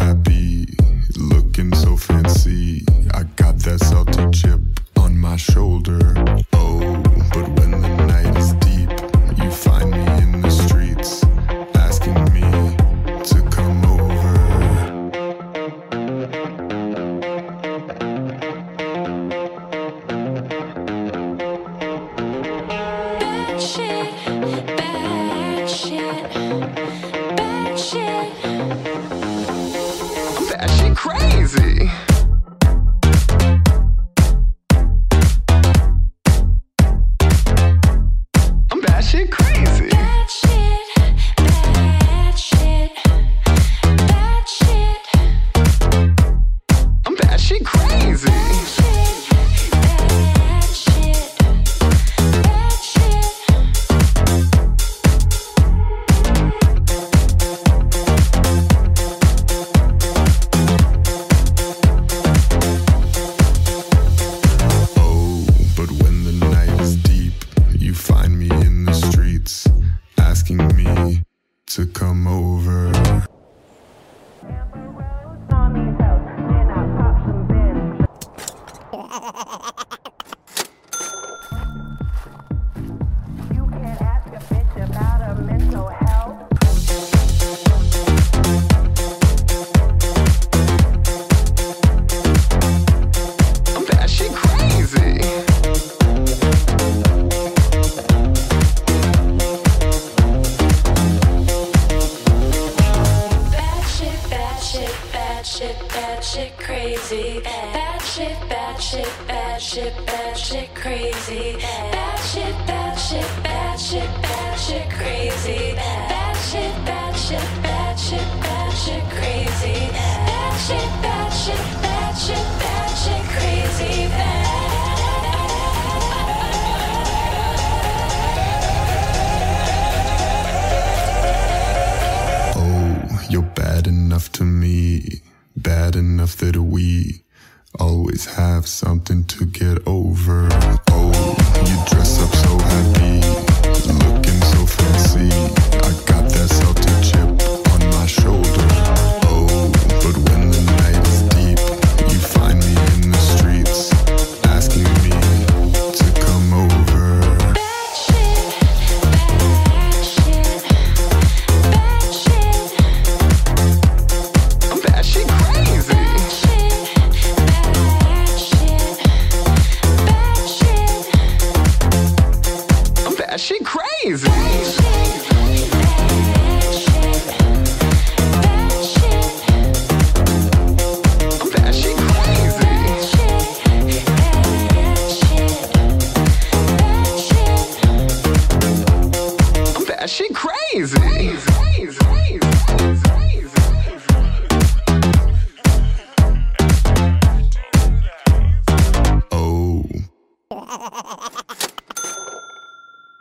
happy, looking so fancy. I got that salty chip on my shoulder. Oh, but when the night is deep, you find me in the streets, asking me to come over. Bad shit, bad shit, bad shit. That shit crazy. I'm batshit crazy. Bad shit, bad shit, bad shit. I'm batshit crazy. Bad shit, bad shit. Oh, but when the night is deep, you find me in the streets, asking me to come over. You can't ask a bitch about her mental health. I'm batshit crazy. Bad shit, bad shit, bad shit, bad shit, crazy. Bad shit, bad shit, bad shit, bad shit, crazy. Bad shit, bad shit, bad shit, bad shit, crazy. Bad shit, bad shit, bad shit, bad shit, crazy. Bad shit, bad shit, bad shit, bad shit, crazy. Oh, you're bad enough to me, bad enough that we always have something to get over. Oh, you dress up so happy, looking so fancy. I got that salty chip on my shoulder. Oh, but when the night is deep, you find me in the streets, asking me to come over. Bad shit, bad shit, bad shit. I'm batshit crazy. I'm batshit crazy. I'm batshit crazy. I'm batshit crazy.